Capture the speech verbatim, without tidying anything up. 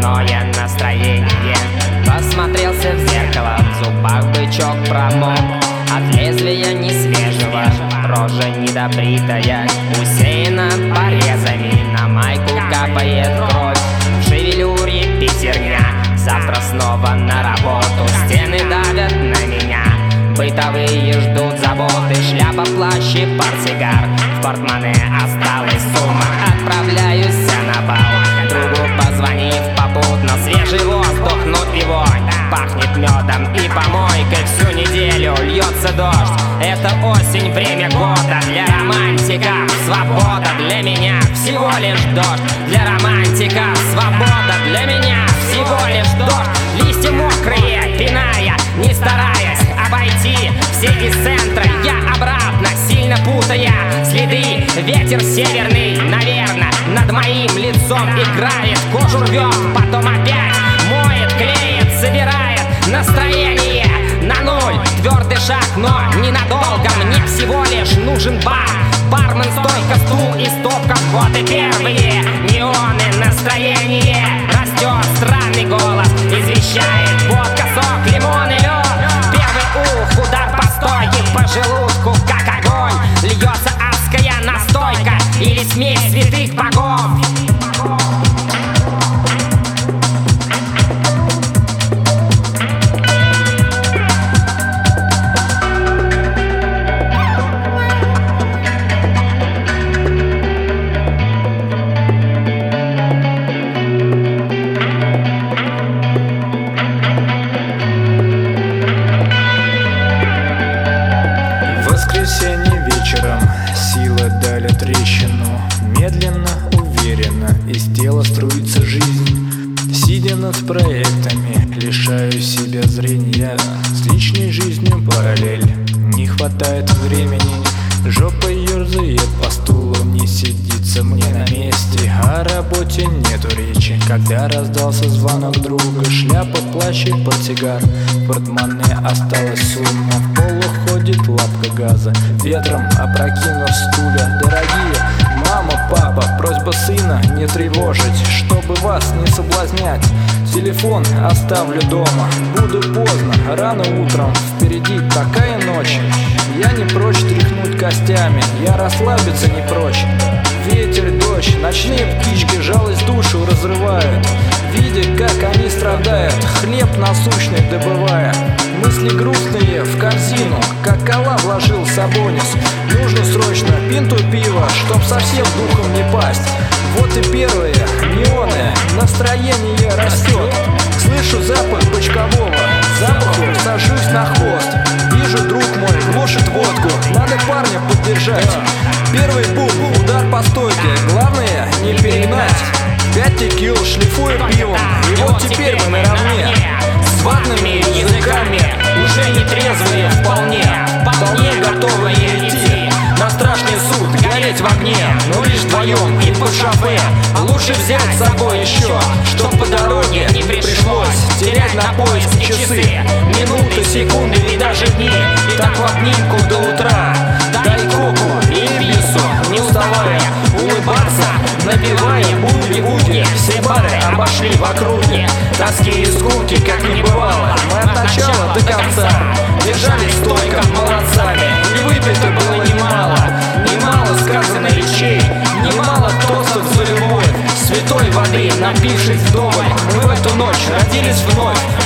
дурное настроение. Посмотрелся в зеркало, в зубах бычок промок. От лезвия несвежего, рожа недобритая, усеяна порезами, на майку капает кровь. В шевелюре пятерня, завтра снова на работу. Стены давят на меня, бытовые ждут заботы. Шляпа, плащ и портсигар, в портмоне осталась сумма. Отправляюсь на бал, другу позвонив попутно. Свежий воздух, ну и вонь, пахнет медом и помойкой. Всю неделю льется дождь, это осень, время года для романтиков. Свобода для меня всего лишь дождь. Для романтиков свобода для меня всего лишь дождь. Листья мокрые, пиная, не стараясь обойти все из центра, я обратно, сильно путая следы. Ветер северный, наверное, над моим лицом играет. Кожу рвет, потом опять моет, клеит, собирает настроение на нуль. Твердый шаг, но ненадолго, мне всего лишь нужен бар. Бармен, стойка, стул и стопка, вот и первые неоны. Настроение растет, странный голос извещает: водка, сок, лимон и лед. Первый ух, удар по стойке, по желудку как огонь. Льется адская настойка или смесь святых богов. Воскресенье вечером силы дали трещину. Медленно, уверенно из тела струится жизнь. Сидя над проектами, лишаю себя зрения. С личной жизнью параллель, не хватает времени. Жопа ерзает по стулу, не сидится мне на месте. О работе нету речи, когда раздался звонок друга. Шляпа, плащ и портсигар, в портмоне осталась сумма. В полу ходит лапка газа, ветром опрокинув стулья. Дорогие мама, папа, просьба сына не тревожить, чтобы вас не соблазнять. Телефон оставлю дома, буду поздно, рано утром. Впереди такая ночь, я не прочь тряхнуть костями, я расслабиться не прочь. Ветер, дождь, ночные птички жалость душу разрывают, видя, как они страдают, хлеб насущный добывая. Мысли грустные в корзину, как кола вложил Сабонис. Нужно срочно пинту пива, чтоб совсем духом не пасть. Вот и первые неоны, настроение растет. Слышу запах бочкового, запаху сажусь на хвост. Вижу, друг мой глушит водку, надо парня поддержать. Первый бум, удар по стойке, главное не перегнать. Пять текил, шлифую пивом, и вот теперь мы наравне. С ватными языками, уже не трезвые вполне, вполне готовые идти на страшный суд, гореть в огне, но лишь вдвоем и по шофе. Лучше взять с собой еще, чтоб по дороге не пришлось терять на поиск часы, минуты, секунды и даже дни. И так в обнимку до утра, дай коку и пису, не уставая улыбаться, напевая буги-буги. Все бары обошли в округе, тоски и скуки как не бывало. Мы от начала до конца держались стойко молодцами, и выпито было немало, немало сказано речей, немало тостов за любовь. Святой воды напившись вдоволь, мы в эту ночь родились вновь.